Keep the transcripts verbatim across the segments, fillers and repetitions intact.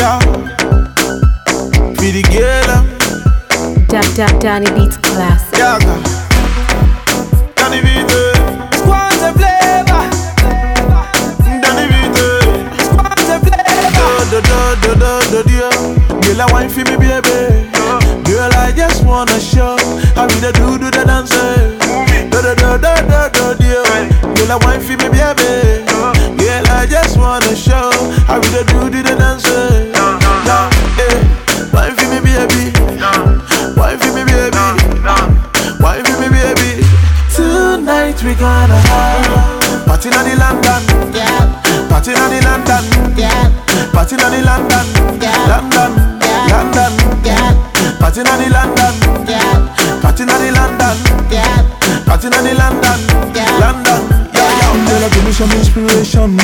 Yeah. For the girl. Da da Danny Beats classic. Yeah. Danny Beats. Squanze flavor. Danny Beats. Squanze flavor. Do do do do do do. Girl, I wine for me, baby. Girl, I just wanna show how we the do do the dance. Do do do do do do do. Girl, I wine for me, baby. Girl, I just wanna show how we the do do the dance. Yeah, eh. Wine for me, baby. Wine for me, baby. Wine for me, baby. Tonight we gonna have party in the London. Party in the London. Party in the London. London. London. Party in the London. Party in the London. Party in the London. London. Yeah, yeah. Girl, give me some inspiration.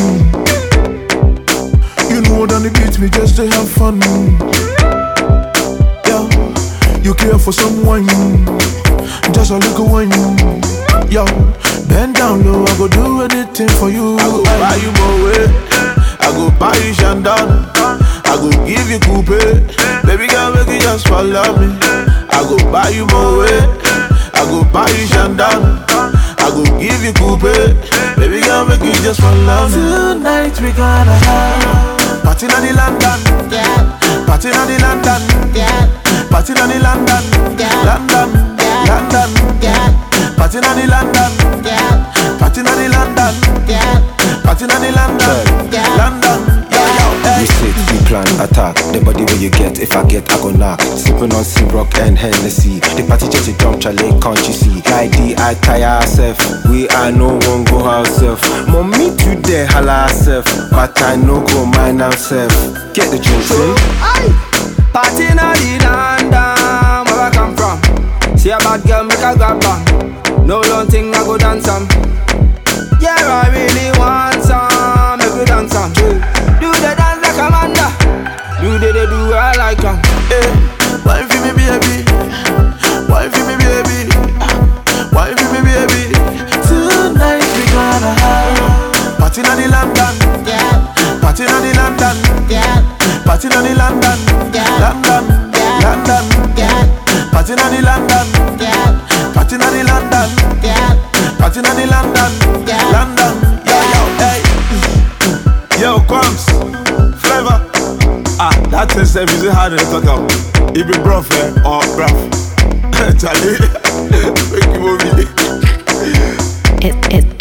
You know that the beat me just to have fun. Yeah, you care for someone, just a little wine. Yo, bend down low, I go do anything for you. I go buy you more way, I go buy you Shandon, I go give you coupe. Baby girl, make you just follow me. I go buy you more way, I go buy you Shandon, I go give you coupe. Baby girl, make you just follow me. Tonight we gonna have party in the London, party in the London, party in the London, London, London, party in the London, party in the London, party in the London, London. We sit, we plan, attack. The body where you get, if I get, I go knock. Sipping on sea rock and Hennessy. The party just a jump, Charlie, can't you see? Like the I tire herself. We are no one go ourself. Mommy today holla herself, but I no go mind ourself. Get the drinks in. Party in the London, where I come from. See a bad girl, make a grab bang. No long thing, I go dance some. Yeah, I really want some. Make we dance some. Do the dance like Amanda. Do the they do I like them. Hey, wine for me, baby. Wine for me, baby. Wine for me, baby. Tonight we gonna have party in the London. Party in the London. Party in the London. London. London. Party in the London. Party in the London. Party in the London. London. Yo, yo, hey. Yo, Quams, Flavor. Ah, that is a music hard to talk about. It be bruv, eh? Or bruv. Charlie, make you move. It, it,